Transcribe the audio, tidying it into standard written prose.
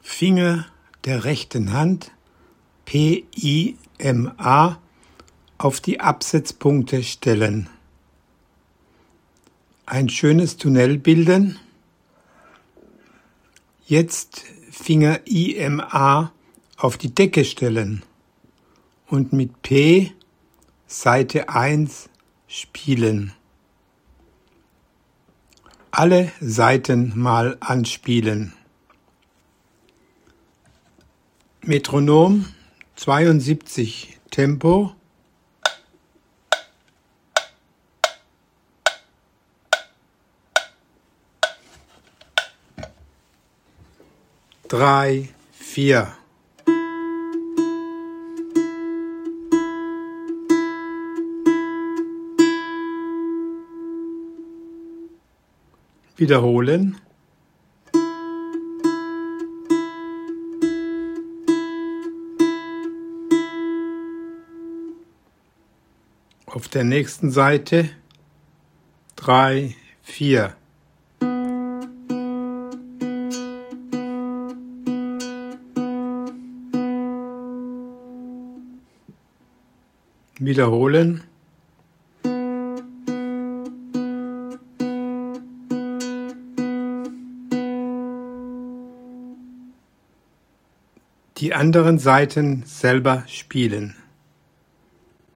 Finger der rechten Hand PIMA auf die Absetzpunkte stellen. Ein schönes Tunnel bilden. Jetzt Finger IMA auf die Decke stellen und mit P Seite 1 spielen. Alle Seiten mal anspielen. Metronom 72 Tempo. Drei, vier. Wiederholen. Auf der nächsten Seite 3, 4. Wiederholen. Die anderen Seiten selber spielen.